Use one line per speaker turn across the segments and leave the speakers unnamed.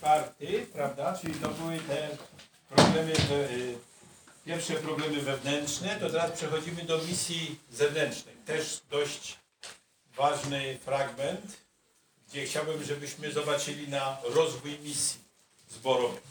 4, prawda, czyli to były te problemy, pierwsze problemy wewnętrzne, to teraz przechodzimy do misji zewnętrznej. Też dość ważny fragment, gdzie chciałbym, żebyśmy zobaczyli na rozwój misji zborowej.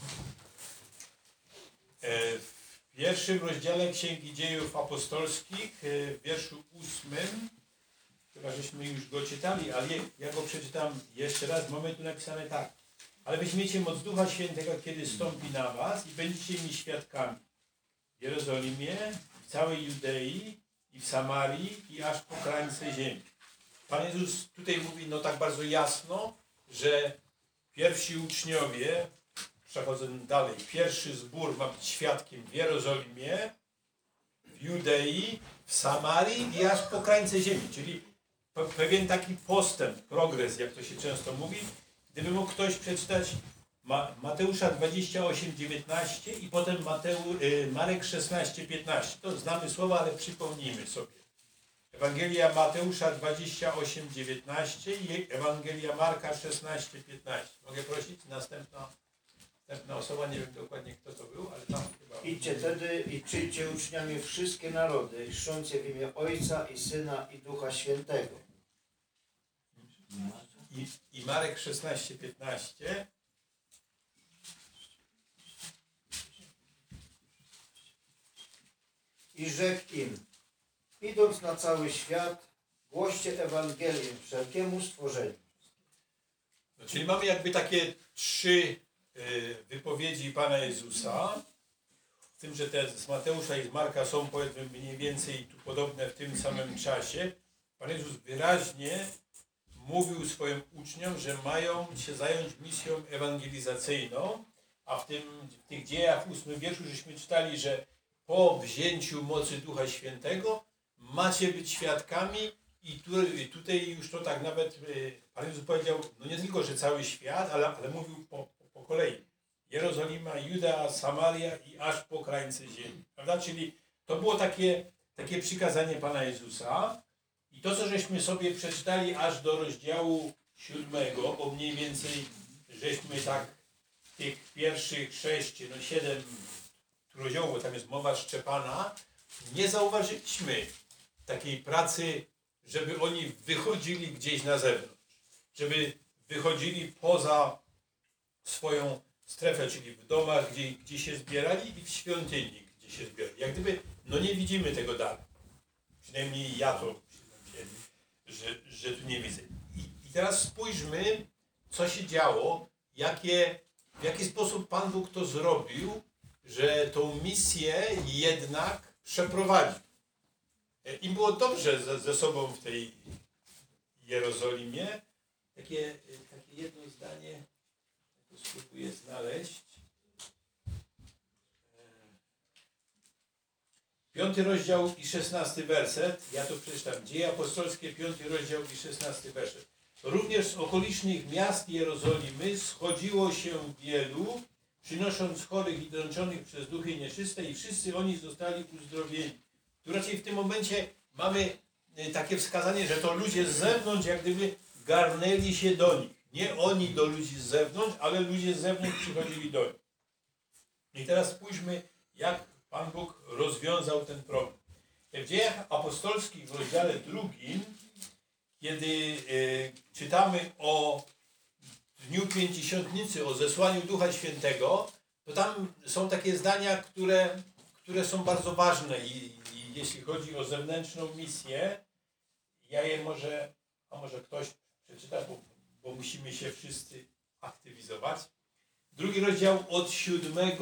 W pierwszym rozdziale Księgi Dziejów Apostolskich, w wierszu 8, chyba żeśmy już go czytali, ale ja go przeczytam jeszcze raz. Mamy tu napisane tak. Ale weźmiecie moc Ducha Świętego, kiedy stąpi na was i będziecie mi świadkami w Jerozolimie, w całej Judei i w Samarii i aż po krańce ziemi. Pan Jezus tutaj mówi tak bardzo jasno, że pierwsi uczniowie, przechodzę dalej, pierwszy zbór ma być świadkiem w Jerozolimie, w Judei, w Samarii i aż po krańce ziemi. Czyli pewien taki postęp, progres, jak to się często mówi. Gdyby mógł ktoś przeczytać Mateusza 28:19 i potem Marek 16:15. To znamy słowa, ale przypomnijmy sobie. Ewangelia Mateusza 28:19 i Ewangelia Marka 16:15. Mogę prosić? Następna osoba, nie wiem dokładnie kto to był, ale tam chyba...
Idźcie tedy i czyńcie uczniami wszystkie narody, chrzcząc je w imię Ojca i Syna i Ducha Świętego.
I Marek 16:15.
I rzekł im, idąc na cały świat, głoście Ewangelię wszelkiemu stworzeniu.
No, czyli mamy jakby takie 3 wypowiedzi Pana Jezusa. W tym, że te z Mateusza i z Marka są powiedzmy mniej więcej tu podobne w tym samym czasie. Pan Jezus wyraźnie mówił swoim uczniom, że mają się zająć misją ewangelizacyjną, a w tych dziejach w 8 wierszu żeśmy czytali, że po wzięciu mocy Ducha Świętego macie być świadkami i tutaj już to tak nawet Pan Jezus powiedział, nie tylko, że cały świat, ale mówił po kolei. Jerozolima, Juda, Samaria i aż po krańce ziemi. Prawda? Czyli to było takie przykazanie Pana Jezusa. I to, co żeśmy sobie przeczytali aż do rozdziału 7, bo mniej więcej żeśmy tak tych pierwszych 6, 7 rozdziałów, bo tam jest mowa Szczepana, nie zauważyliśmy takiej pracy, żeby oni wychodzili gdzieś na zewnątrz, żeby wychodzili poza swoją strefę, czyli w domach, gdzie się zbierali i w świątyni, gdzie się zbierali. Jak gdyby, nie widzimy tego dalej. Przynajmniej ja to że tu nie widzę. I teraz spójrzmy, co się działo, w jaki sposób Pan Bóg to zrobił, że tą misję jednak przeprowadził. Im było dobrze ze sobą w tej Jerozolimie. Takie jedno zdanie, to spróbuję znaleźć. 5 rozdział i 16 werset, ja to przeczytam. Dzieje apostolskie, 5 rozdział i 16 werset. Również z okolicznych miast Jerozolimy schodziło się wielu, przynosząc chorych i dręczonych przez duchy nieczyste i wszyscy oni zostali uzdrowieni. Tu raczej w tym momencie mamy takie wskazanie, że to ludzie z zewnątrz jak gdyby garnęli się do nich. Nie oni do ludzi z zewnątrz, ale ludzie z zewnątrz przychodzili do nich. I teraz spójrzmy, jak Pan Bóg rozwiązał ten problem. W Dziejach Apostolskich w rozdziale 2, kiedy czytamy o Dniu Pięćdziesiątnicy, o zesłaniu Ducha Świętego, to tam są takie zdania, które są bardzo ważne i jeśli chodzi o zewnętrzną misję, ja je może ktoś przeczyta, bo musimy się wszyscy aktywizować. 2 rozdział od 7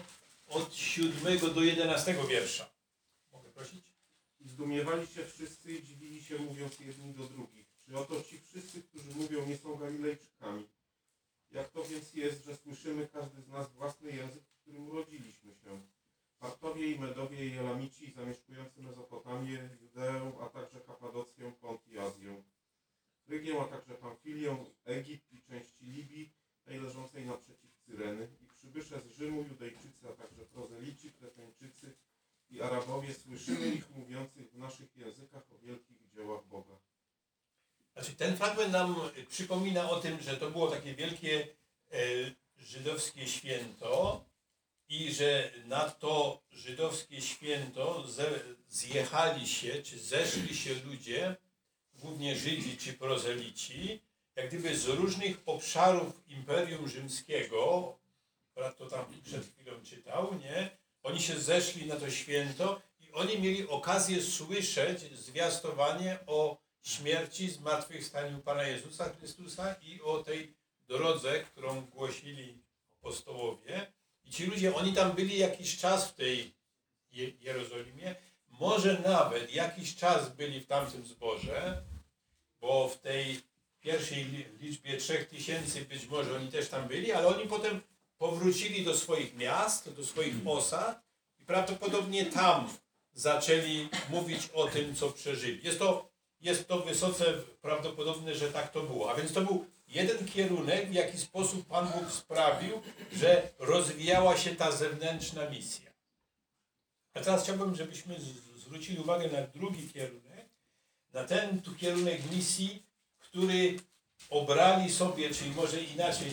do 11 wiersza. Mogę prosić?
I zdumiewali się wszyscy i dziwili się, mówiąc jedni do drugich. Czy oto ci wszyscy, którzy mówią, nie są Galilejczykami? Jak to więc jest, że słyszymy każdy z nas własny język, w którym urodziliśmy się? Partowie i Medowie i Elamici, zamieszkujący Mezopotamię, Judeę, a także Kapadocję, Pont i Azję, Frygię, a także Pamfilię, Egipt i części Libii, tej leżącej naprzeciw Cyreny, i przybysze z Rzymu, Judejczycy, a także prozelici, Kreteńczycy i Arabowie, słyszymy ich mówiących w naszych językach o wielkich dziełach Boga.
Znaczy, ten fragment nam przypomina o tym, że to było takie wielkie, żydowskie święto i że na to żydowskie święto zjechali się, czy zeszli się ludzie, głównie Żydzi czy prozelici, jak gdyby z różnych obszarów Imperium Rzymskiego, brat to tam przed chwilą czytał, nie? Oni się zeszli na to święto i oni mieli okazję słyszeć zwiastowanie o śmierci, zmartwychwstaniu Pana Jezusa Chrystusa i o tej drodze, którą głosili apostołowie. I ci ludzie, oni tam byli jakiś czas w tej Jerozolimie, może nawet jakiś czas byli w tamtym zborze, bo w tej pierwszej liczbie 3000 być może oni też tam byli, ale oni potem powrócili do swoich miast, do swoich osad i prawdopodobnie tam zaczęli mówić o tym, co przeżyli. Jest to wysoce prawdopodobne, że tak to było. A więc to był jeden kierunek, w jaki sposób Pan Bóg sprawił, że rozwijała się ta zewnętrzna misja. A teraz chciałbym, żebyśmy zwrócili uwagę na drugi kierunek, na ten tu kierunek misji, który obrali sobie, czyli może inaczej,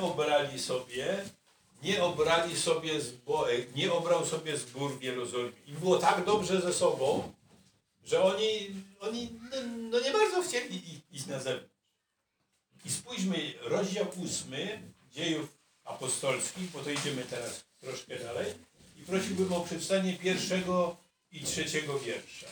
nie obrał sobie zbór w Jerozolimie. I było tak dobrze ze sobą, że oni nie bardzo chcieli iść na zewnątrz. I spójrzmy, rozdział 8 Dziejów Apostolskich, bo to idziemy teraz troszkę dalej. I prosiłbym o przeczytanie 1 i 3 wiersza.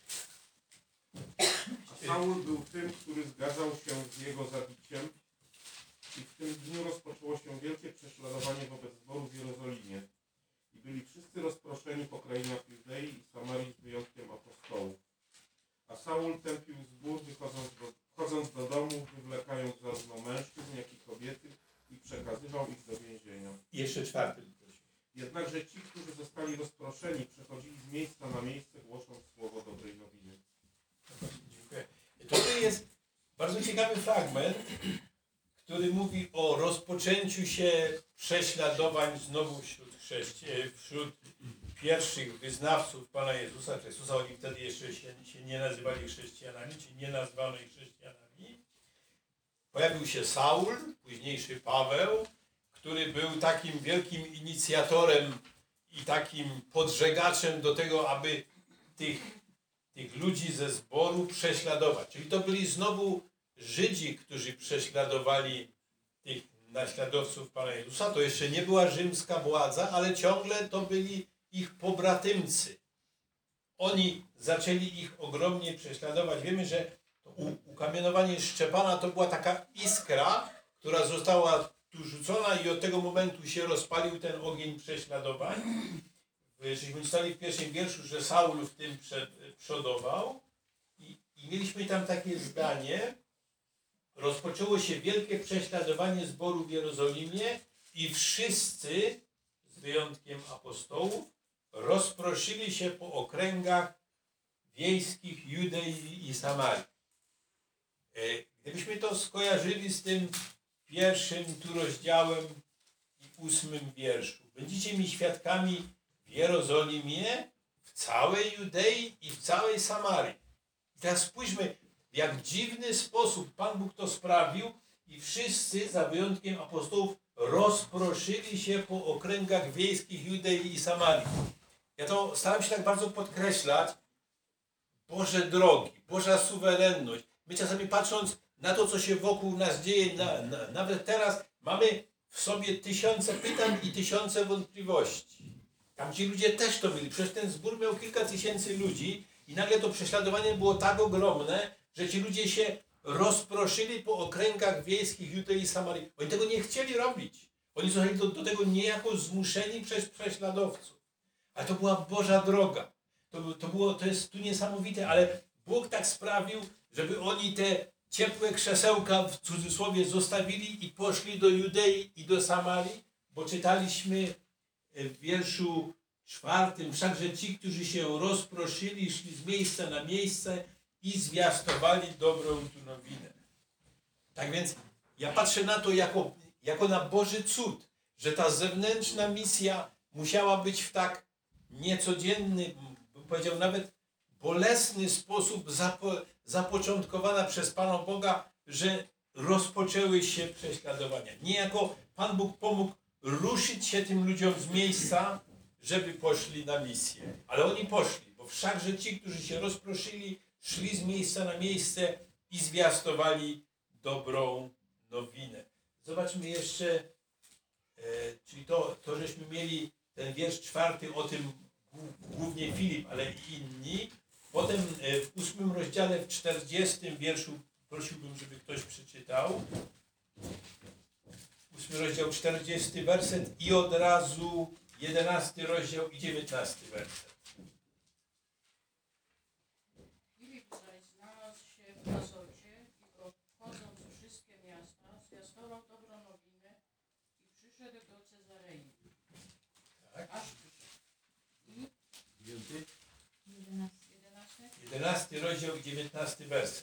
A Saul był tym, który zgadzał się z jego zabiciem i w tym dniu rozpoczęło się wielkie prześladowanie wobec zboru w Jerozolimie. I byli wszyscy rozproszeni po krainach Judei i Samarii z wyjątkiem apostołów. A Saul tępił zbór, wchodząc do domu, wywlekając zarówno mężczyzn, jak i kobiety i przekazywał ich do więzienia.
I jeszcze 4.
Jednakże ci, którzy zostali rozproszeni, przechodzili z miejsca na miejsce, głosząc słowo dobrej nowiny.
Dziękuję. Tutaj jest bardzo ciekawy fragment, który mówi o rozpoczęciu się prześladowań znowu wśród pierwszych wyznawców Pana Jezusa Chrystusa. Oni wtedy jeszcze się nie nazywali chrześcijanami, czy nie nazwano ich chrześcijanami. Pojawił się Saul, późniejszy Paweł, który był takim wielkim inicjatorem i takim podżegaczem do tego, aby tych ludzi ze zboru prześladować. Czyli to byli znowu Żydzi, którzy prześladowali tych naśladowców Pana Jezusa. To jeszcze nie była rzymska władza, ale ciągle to byli ich pobratymcy. Oni zaczęli ich ogromnie prześladować. Wiemy, że to ukamienowanie Szczepana to była taka iskra, która została tu rzucona i od tego momentu się rozpalił ten ogień prześladowań. Żeśmy czytali w pierwszym wierszu, że Saul w tym przodował i mieliśmy tam takie zdanie: rozpoczęło się wielkie prześladowanie zboru w Jerozolimie i wszyscy, z wyjątkiem apostołów, rozproszyli się po okręgach wiejskich Judei i Samarii. Gdybyśmy to skojarzyli z tym pierwszym tu rozdziałem i 8 wierszu. Będziecie mi świadkami w Jerozolimie, w całej Judei i w całej Samarii. I teraz spójrzmy, w jak dziwny sposób Pan Bóg to sprawił i wszyscy, za wyjątkiem apostołów, rozproszyli się po okręgach wiejskich Judei i Samarii. Ja to staram się tak bardzo podkreślać. Boże drogi, Boża suwerenność. My czasami patrząc na to, co się wokół nas dzieje, nawet teraz mamy w sobie tysiące pytań i tysiące wątpliwości. Tam ci ludzie też to byli. Przecież ten zbór miał kilka tysięcy ludzi i nagle to prześladowanie było tak ogromne, że ci ludzie się rozproszyli po okręgach wiejskich Judei i Samarii. Oni tego nie chcieli robić. Oni zostali do tego niejako zmuszeni przez prześladowców. Ale to była Boża droga. To jest tu niesamowite, ale Bóg tak sprawił, żeby oni te ciepłe krzesełka w cudzysłowie zostawili i poszli do Judei i do Samarii, bo czytaliśmy w wierszu 4, wszakże ci, którzy się rozproszyli, szli z miejsca na miejsce i zwiastowali dobrą tu nowinę. Tak więc ja patrzę na to jako na Boży cud, że ta zewnętrzna misja musiała być w tak niecodzienny, bym powiedział nawet bolesny sposób zapoczątkowana przez Pana Boga, że rozpoczęły się prześladowania. Niejako Pan Bóg pomógł ruszyć się tym ludziom z miejsca, żeby poszli na misję. Ale oni poszli, bo wszakże ci, którzy się rozproszyli, szli z miejsca na miejsce i zwiastowali dobrą nowinę. Zobaczmy jeszcze, czyli to żeśmy mieli ten wiersz 4 o tym, głównie Filip, ale i inni. Potem w 8 rozdziale, w 40 wierszu prosiłbym, żeby ktoś przeczytał. 8 rozdział, 40 werset i od razu 11 rozdział i 19 werset.
Filip zaś znalazł się w Azocie i obchodząc wszystkie miasta, zwiastował dobrą nowinę i przyszedł do Cezarei.
Tak.
Aż i 11.
11 rozdział i 19 werset.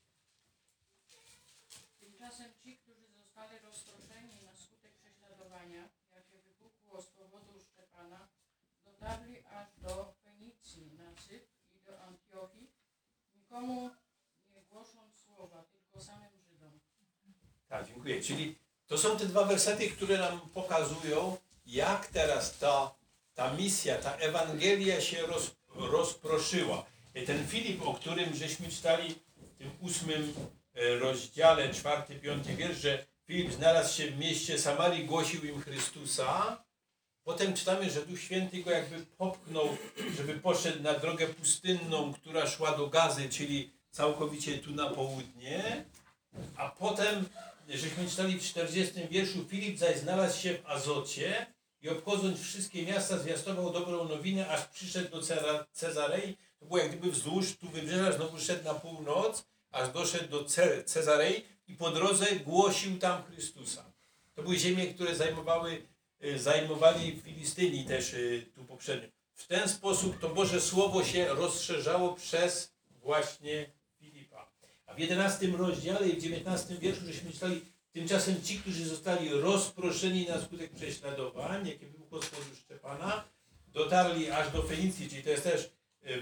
Tymczasem ci, którzy zostali rozproszeni na skutek prześladowania, jakie wybuchło z powodu Szczepana, dotarli aż do Fenicji, na Cypr i do Antiochii, nikomu nie głosząc słowa, tylko samym Żydom.
Tak, dziękuję. Czyli to są te dwa wersety, które nam pokazują, jak teraz ta misja, ta Ewangelia się rozproszyła. I ten Filip, o którym żeśmy czytali w tym 8 rozdziale, 4-5 wiersz, że Filip znalazł się w mieście Samarii, głosił im Chrystusa. Potem czytamy, że Duch Święty go jakby popchnął, żeby poszedł na drogę pustynną, która szła do Gazy, czyli całkowicie tu na południe. A potem, żeśmy czytali w 40 wierszu, Filip zaś znalazł się w Azocie i obchodząc wszystkie miasta zwiastował dobrą nowinę, aż przyszedł do Cezarei. To było jak gdyby wzdłuż tu wybrzeża, znowu szedł na północ, aż doszedł do Cezarei i po drodze głosił tam Chrystusa. To były ziemie, które zajmowali Filistyni też tu poprzednio. W ten sposób to Boże Słowo się rozszerzało przez właśnie Filipa. A w 11 rozdziale i w 19 wierszu żeśmy czytali, tymczasem ci, którzy zostali rozproszeni na skutek prześladowań, jakie wybuchło z powodu Szczepana, dotarli aż do Fenicji, czyli to jest też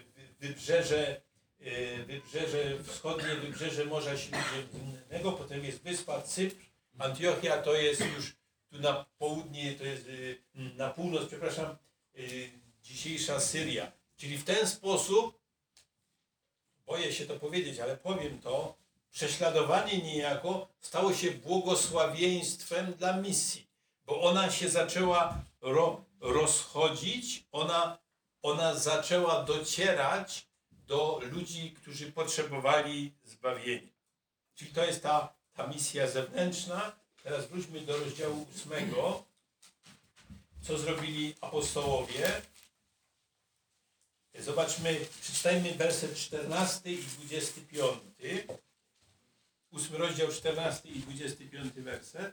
wybrzeże wschodnie, wybrzeże Morza Śródziemnego, potem jest wyspa Cypr, Antiochia to jest już tu na południe, to jest na północ, przepraszam, dzisiejsza Syria. Czyli w ten sposób, boję się to powiedzieć, ale powiem to, prześladowanie niejako stało się błogosławieństwem dla misji, bo ona się zaczęła rozchodzić, ona zaczęła docierać do ludzi, którzy potrzebowali zbawienia. Czyli to jest ta misja zewnętrzna. Teraz wróćmy do rozdziału 8. Co zrobili apostołowie? Zobaczmy, przeczytajmy werset 14 i 25. 8 rozdział 14 i 25 werset.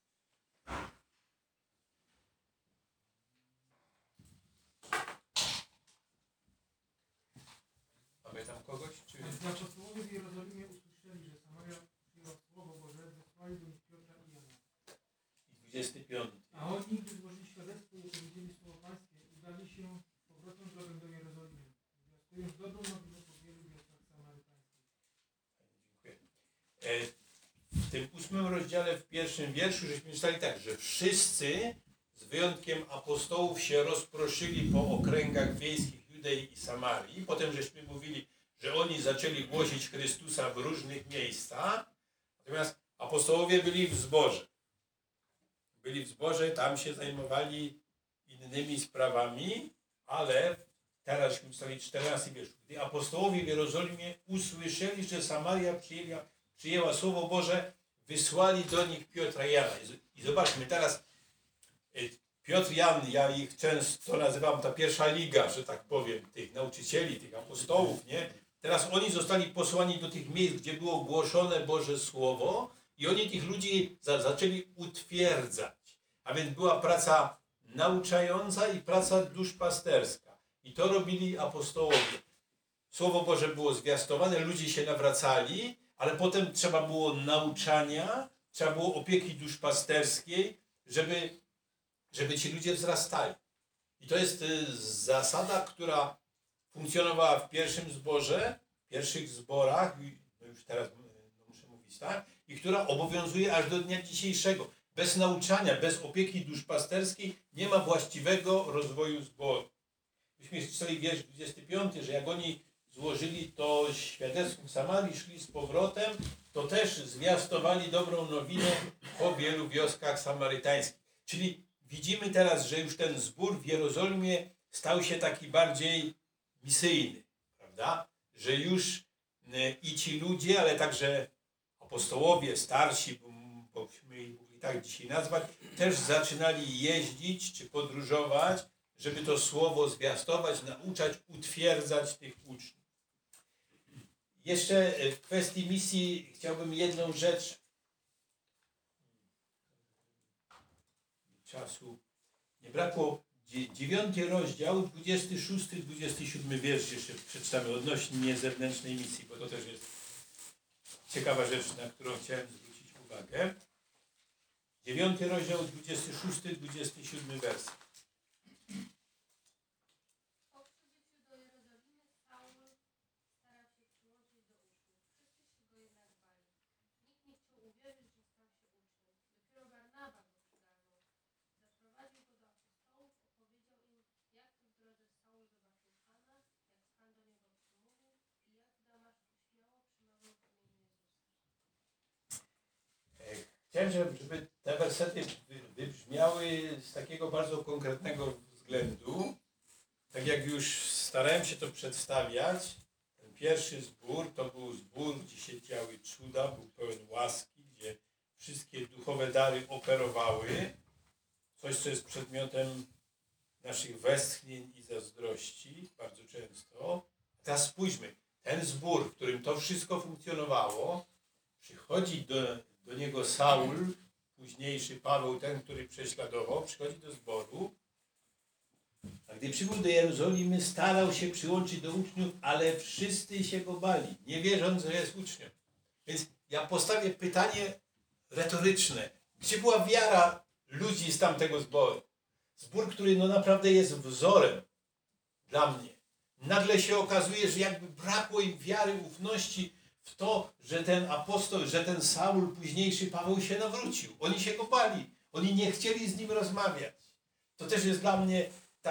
Mamy tam kogoś? Czy...
Gdy apostołowie w Jerozolimie usłyszeli, że Samaria przyjęła Słowo Boże, wysłali do nich Piotra i Jana.
I 25.
A oni, gdy złożyli świadectwo i opowiedzieli Słowo Pańskie, udali się powrotem drogą do Jerozolimy, zwiastując dobrą nowinę po wielu wiosnach samarytańskich.
Dziękuję. W tym 8 rozdziale, w 1 wierszu, żeśmy czytali tak, że wszyscy, z wyjątkiem apostołów, się rozproszyli po okręgach wiejskich Judei i Samarii. Potem żeśmy mówili, że oni zaczęli głosić Chrystusa w różnych miejscach, natomiast apostołowie byli w zborze. Byli w zborze, tam się zajmowali innymi sprawami, ale teraz żeśmy czytali 14 wierszu. Gdy apostołowie w Jerozolimie usłyszeli, że Samaria przyjęła Słowo Boże, wysłali do nich Piotra i Jana. I zobaczmy, teraz Piotr, Jan, ja ich często nazywam ta pierwsza liga, że tak powiem, tych nauczycieli, tych apostołów, nie? Teraz oni zostali posłani do tych miejsc, gdzie było głoszone Boże Słowo i oni tych ludzi zaczęli utwierdzać. A więc była praca nauczająca i praca duszpasterska. I to robili apostołowie. Słowo Boże było zwiastowane, ludzie się nawracali, ale potem trzeba było nauczania, trzeba było opieki duszpasterskiej, żeby ci ludzie wzrastali. I to jest zasada, która funkcjonowała w pierwszym zborze, w pierwszych zborach, już teraz muszę mówić, tak? I która obowiązuje aż do dnia dzisiejszego. Bez nauczania, bez opieki duszpasterskiej nie ma właściwego rozwoju zboru. Myśmy czytali wiersz 25, że jak oni złożyli to świadectwo w Samarii, szli z powrotem, to też zwiastowali dobrą nowinę po wielu wioskach samarytańskich. Czyli widzimy teraz, że już ten zbór w Jerozolimie stał się taki bardziej misyjny, prawda? Że już i ci ludzie, ale także apostołowie, starsi, bo byśmy ich mogli tak dzisiaj nazwać, też zaczynali jeździć czy podróżować, żeby to słowo zwiastować, nauczać, utwierdzać tych uczniów. Jeszcze w kwestii misji chciałbym jedną rzecz. Czasu nie brakło. 9 rozdział, 26-27 wiersz jeszcze przeczytamy odnośnie zewnętrznej misji, bo to też jest ciekawa rzecz, na którą chciałem zwrócić uwagę. 9 rozdział, 26-27 wers.
Po przybyciu do Jerozolimy Saul starał się przyłączyć do uczniów. Wszyscy się go jednak bali. Nikt nie chciał uwierzyć, że stał się uczniem. Dopiero Barnaba go przygarnął. Zaprowadził go do apostołów, opowiedział im, jak to w drodze Saul zobaczył Pana, jak Pan do niego przemówił i jak w Damaszku śmiało przemawiał w imieniu Jezusa.
Chciałem, żeby te wersety wybrzmiały z takiego bardzo konkretnego względu. Tak jak już starałem się to przedstawiać, ten pierwszy zbór to był zbór, gdzie się działy cuda, był pełen łaski, gdzie wszystkie duchowe dary operowały. Coś, co jest przedmiotem naszych westchnień i zazdrości bardzo często. Teraz spójrzmy, ten zbór, w którym to wszystko funkcjonowało, przychodzi do niego Saul, późniejszy Paweł, ten, który prześladował, przychodzi do zboru. A gdy przybył do Jerozolimy, starał się przyłączyć do uczniów, ale wszyscy się go bali, nie wierząc, że jest uczniem. Więc ja postawię pytanie retoryczne. Gdzie była wiara ludzi z tamtego zboru? Zbór, który no naprawdę jest wzorem dla mnie. Nagle się okazuje, że jakby brakło im wiary, ufności w to, że ten apostoł, że ten Saul, późniejszy Paweł się nawrócił. Oni się go bali. Oni nie chcieli z nim rozmawiać. To też jest dla mnie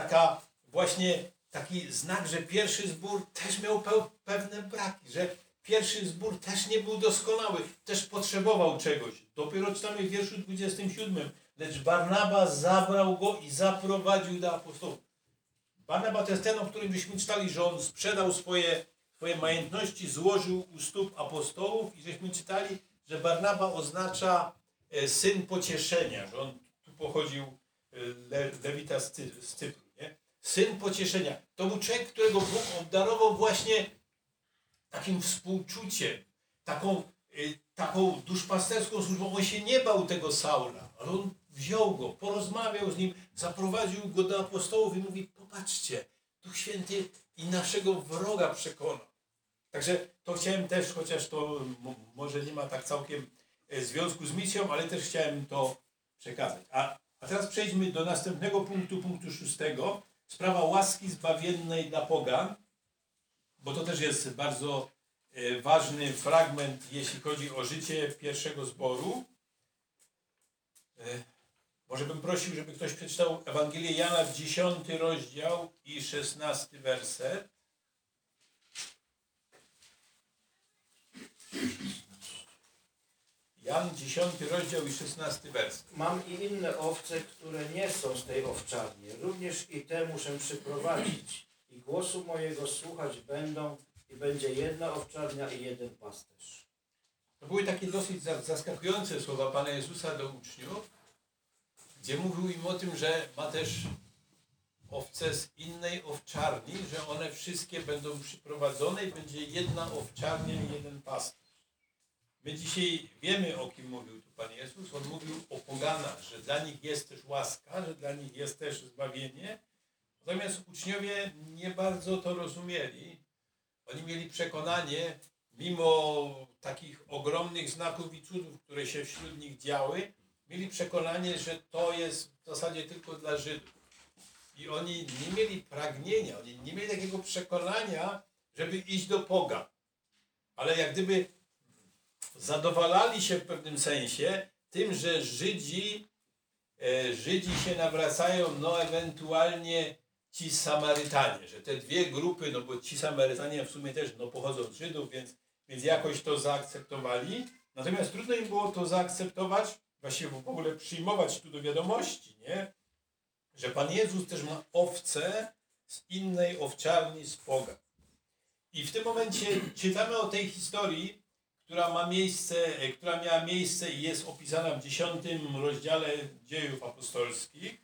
taki znak, że pierwszy zbór też miał pewne braki, że pierwszy zbór też nie był doskonały, też potrzebował czegoś. Dopiero czytamy w wierszu 27. Lecz Barnaba zabrał go i zaprowadził do apostołów. Barnaba to jest ten, o którym byśmy czytali, że on sprzedał swoje majątności, złożył u stóp apostołów i żeśmy czytali, że Barnaba oznacza syn pocieszenia, że on tu pochodził Lewita z Cypru, nie? Syn pocieszenia. To był człowiek, którego Bóg obdarował właśnie takim współczuciem, taką duszpasterską służbą. On się nie bał tego Saula, ale on wziął go, porozmawiał z nim, zaprowadził go do apostołów i mówi: popatrzcie, Duch Święty i naszego wroga przekona. Także to chciałem też, chociaż to może nie ma tak całkiem związku z misją, ale też chciałem to przekazać. A teraz przejdźmy do następnego punktu 6. Sprawa łaski zbawiennej dla pogan, bo to też jest bardzo ważny fragment, jeśli chodzi o życie pierwszego zboru. Może bym prosił, żeby ktoś przeczytał Ewangelię Jana, 10 rozdział i 16 werset. Jan, 10 rozdział i 16 werset.
Mam i inne owce, które nie są z tej owczarni. Również i te muszę przyprowadzić. I głosu mojego słuchać będą i będzie jedna owczarnia i jeden pasterz.
To były takie dosyć zaskakujące słowa Pana Jezusa do uczniów, gdzie mówił im o tym, że ma też owce z innej owczarni, że one wszystkie będą przyprowadzone i będzie jedna owczarnia i jeden pasterz. My dzisiaj wiemy, o kim mówił tu Pan Jezus. On mówił o poganach, że dla nich jest też łaska, że dla nich jest też zbawienie. Natomiast uczniowie nie bardzo to rozumieli. Oni mieli przekonanie, mimo takich ogromnych znaków i cudów, które się wśród nich działy, mieli przekonanie, że to jest w zasadzie tylko dla Żydów. I oni nie mieli pragnienia, oni nie mieli takiego przekonania, żeby iść do pogan. Ale jak gdyby zadowalali się w pewnym sensie tym, że Żydzi się nawracają, no ewentualnie ci Samarytanie, że te dwie grupy, no bo ci Samarytanie w sumie też no, pochodzą z Żydów, więc jakoś to zaakceptowali. Natomiast trudno im było to zaakceptować, właściwie w ogóle przyjmować tu do wiadomości, nie? Że Pan Jezus też ma owce z innej owczarni z pogan. I w tym momencie czytamy o tej historii, która miała miejsce i jest opisana w 10 rozdziale Dziejów Apostolskich.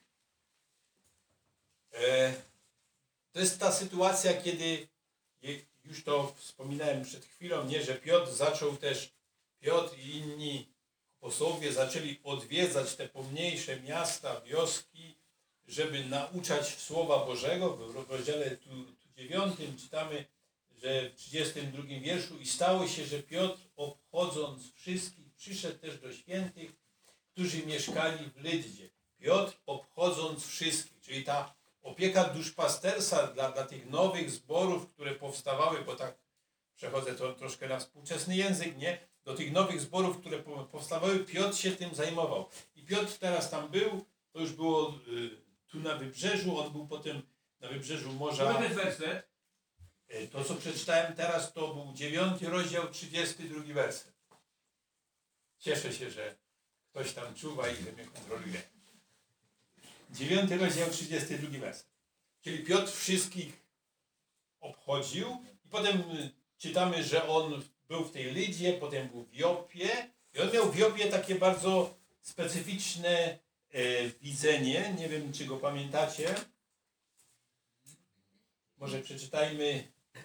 To jest ta sytuacja, kiedy, już to wspominałem przed chwilą, nie, że Piotr i inni apostołowie zaczęli odwiedzać te pomniejsze miasta, wioski, żeby nauczać Słowa Bożego. W rozdziale tu 9 czytamy, że w 32 wierszu i stało się, że Piotr obchodząc wszystkich przyszedł też do świętych, którzy mieszkali w Lyddzie. Piotr obchodząc wszystkich, czyli ta opieka duszpasterstwa dla tych nowych zborów, które powstawały, bo tak przechodzę to troszkę na współczesny język, nie? Do tych nowych zborów, które powstawały, Piotr się tym zajmował. I Piotr teraz tam był, to już było tu na wybrzeżu, on był potem na wybrzeżu morza.
To jest werset.
To, co przeczytałem teraz, to był 9 rozdział, 32 werset. Cieszę się, że ktoś tam czuwa i że mnie kontroluje. 9 rozdział, 32 werset. Czyli Piotr wszystkich obchodził i potem czytamy, że on był w tej Lydzie, potem był w Jopie i on miał w Jopie takie bardzo specyficzne widzenie. Nie wiem, czy go pamiętacie. Może przeczytajmy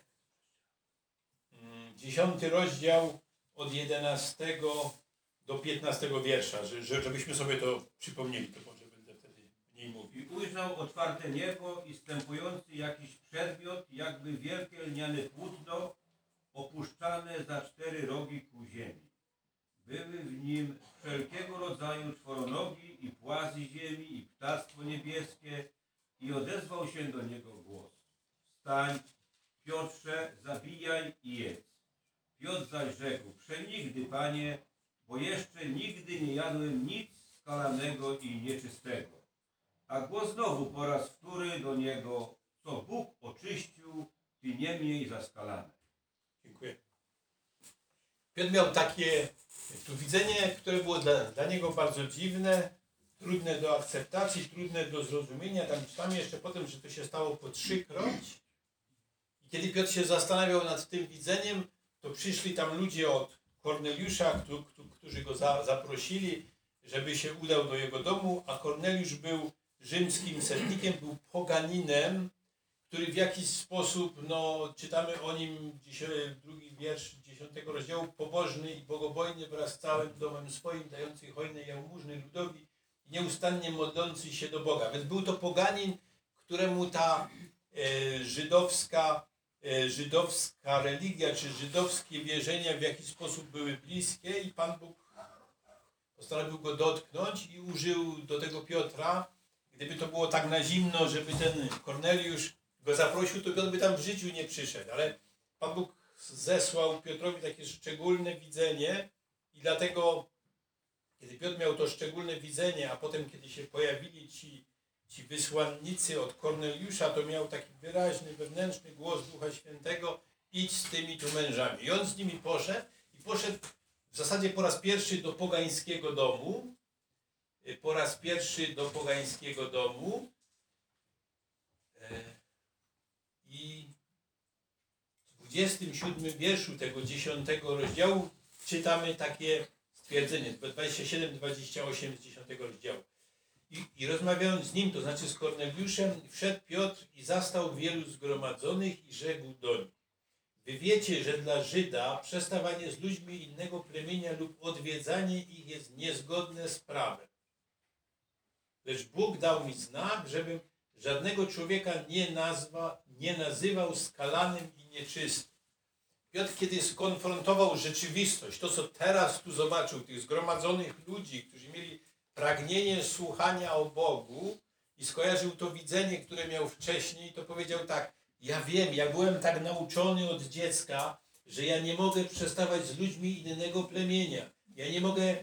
10 rozdział od 11 do 15 wiersza, żebyśmy sobie to przypomnieli, to może będę wtedy mniej mówił.
I ujrzał otwarte niebo i stępujący jakiś przedmiot, jakby wielkie lniane płótno, opuszczane za 4 rogi ku ziemi. Były w nim wszelkiego rodzaju czworonogi i płazy ziemi i ptactwo niebieskie i odezwał się do niego głos. Wstań, Piotrze, zabijaj i jedz. Piotr zaś rzekł, przenigdy, Panie, bo jeszcze nigdy nie jadłem nic skalanego i nieczystego. A głos znowu po raz wtóry do niego, co Bóg oczyścił, ty nie miej za skalane.
Dziękuję. Piotr miał takie tu widzenie, które było dla niego bardzo dziwne, trudne do akceptacji, trudne do zrozumienia. Tam czytamy jeszcze potem, że to się stało po 3-kroć. I kiedy Piotr się zastanawiał nad tym widzeniem, to przyszli tam ludzie od Korneliusza, którzy go zaprosili, żeby się udał do jego domu, a Korneliusz był rzymskim setnikiem, był poganinem, który w jakiś sposób, no czytamy o nim, drugi wiersz 10 rozdziału, pobożny i bogobojny wraz z całym domem swoim, dający hojne jałmużny ludowi i nieustannie modlący się do Boga. Więc był to poganin, któremu ta żydowska religia, czy żydowskie wierzenia w jakiś sposób były bliskie i Pan Bóg postanowił go dotknąć i użył do tego Piotra. Gdyby to było tak na zimno, żeby ten Korneliusz go zaprosił, to Piotr by tam w życiu nie przyszedł, ale Pan Bóg zesłał Piotrowi takie szczególne widzenie i dlatego, kiedy Piotr miał to szczególne widzenie, a potem, kiedy się pojawili ci wysłannicy od Korneliusza, to miał taki wyraźny, wewnętrzny głos Ducha Świętego, idź z tymi tu mężami. I on z nimi poszedł i poszedł w zasadzie po raz pierwszy do pogańskiego domu. I w 27 wierszu tego 10 rozdziału czytamy takie stwierdzenie, 27-28 z 10 rozdziału. I rozmawiając z nim, to znaczy z Korneliuszem, wszedł Piotr i zastał wielu zgromadzonych i rzekł do nich. Wy wiecie, że dla Żyda przestawanie z ludźmi innego plemienia lub odwiedzanie ich jest niezgodne z prawem. Lecz Bóg dał mi znak, żebym żadnego człowieka nie nazywał skalanym i nieczystym. Piotr, kiedy skonfrontował rzeczywistość, to co teraz tu zobaczył, tych zgromadzonych ludzi, którzy mieli pragnienie słuchania o Bogu i skojarzył to widzenie, które miał wcześniej, to powiedział tak, ja wiem, ja byłem tak nauczony od dziecka, że ja nie mogę przestawać z ludźmi innego plemienia. Ja nie mogę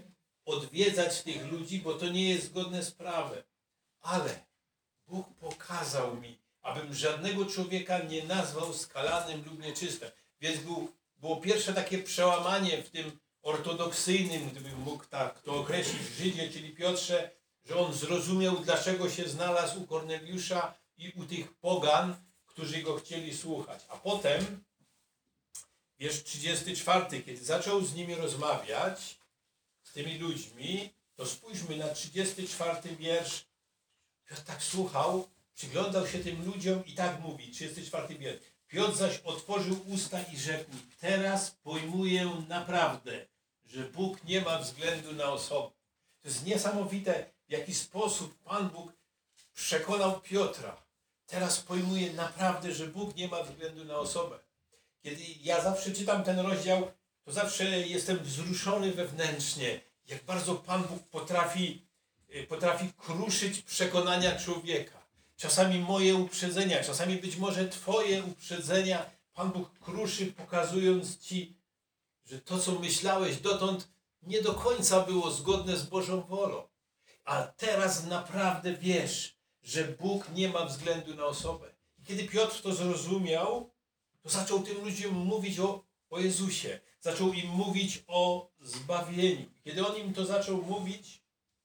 odwiedzać tych ludzi, bo to nie jest zgodne z prawem. Ale Bóg pokazał mi, abym żadnego człowieka nie nazwał skalanym lub nieczystym. Więc było pierwsze takie przełamanie w tym ortodoksyjnym, gdybym mógł tak to określić, Żydzie, czyli Piotrze, że on zrozumiał, dlaczego się znalazł u Korneliusza i u tych pogan, którzy go chcieli słuchać. A potem, wiersz 34, kiedy zaczął z nimi rozmawiać, z tymi ludźmi, to spójrzmy na 34 wiersz. Piotr tak słuchał, przyglądał się tym ludziom i tak mówi, 34 wiersz. Piotr zaś otworzył usta i rzekł: teraz pojmuję naprawdę, że Bóg nie ma względu na osobę. To jest niesamowite, w jaki sposób Pan Bóg przekonał Piotra. Teraz pojmuję naprawdę, że Bóg nie ma względu na osobę. Kiedy ja zawsze czytam ten rozdział, to zawsze jestem wzruszony wewnętrznie, jak bardzo Pan Bóg potrafi kruszyć przekonania człowieka. Czasami moje uprzedzenia, czasami być może Twoje uprzedzenia Pan Bóg kruszy, pokazując Ci, że to, co myślałeś dotąd, nie do końca było zgodne z Bożą wolą. A teraz naprawdę wiesz, że Bóg nie ma względu na osobę. I kiedy Piotr to zrozumiał, to zaczął tym ludziom mówić o Jezusie. Zaczął im mówić o zbawieniu. Kiedy on im to zaczął mówić,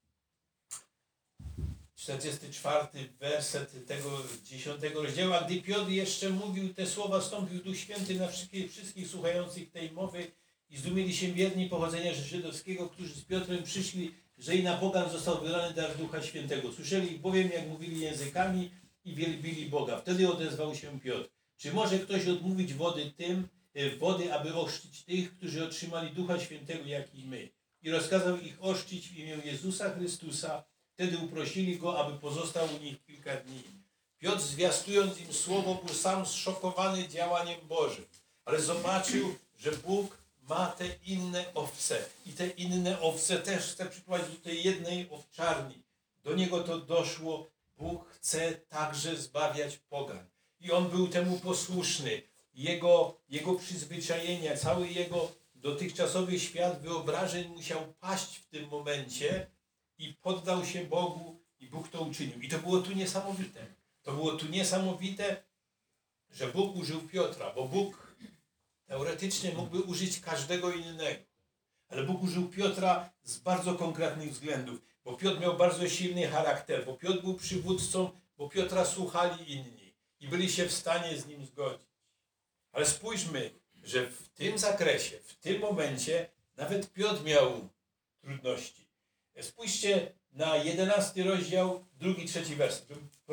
44 werset tego 10 rozdziału, a gdy Piotr jeszcze mówił te słowa, stąpił Duch Święty na wszystkich słuchających tej mowy i zdumieli się wierni pochodzenia żydowskiego, którzy z Piotrem przyszli, że i na pogan został wylany dar Ducha Świętego. Słyszeli ich bowiem, jak mówili językami i wielbili Boga. Wtedy odezwał się Piotr: czy może ktoś odmówić wody, aby ochrzcić tych, którzy otrzymali Ducha Świętego, jak i my? I rozkazał ich ochrzcić w imię Jezusa Chrystusa. Wtedy uprosili go, aby pozostał u nich kilka dni. Piotr, zwiastując im słowo, był sam zszokowany działaniem Bożym, ale zobaczył, że Bóg ma te inne owce i te inne owce też chce przyprowadzić do tej jednej owczarni. Do niego to doszło. Bóg chce także zbawiać pogan. I on był temu posłuszny. Jego przyzwyczajenia, cały jego dotychczasowy świat wyobrażeń musiał paść w tym momencie i poddał się Bogu i Bóg to uczynił. I to było tu niesamowite. To było tu niesamowite, że Bóg użył Piotra, bo Bóg teoretycznie mógłby użyć każdego innego. Ale Bóg użył Piotra z bardzo konkretnych względów, bo Piotr miał bardzo silny charakter, bo Piotr był przywódcą, bo Piotra słuchali inni i byli się w stanie z nim zgodzić. Ale spójrzmy, że w tym zakresie, w tym momencie nawet Piotr miał trudności. Spójrzcie na 11 rozdział, 2-3 werset.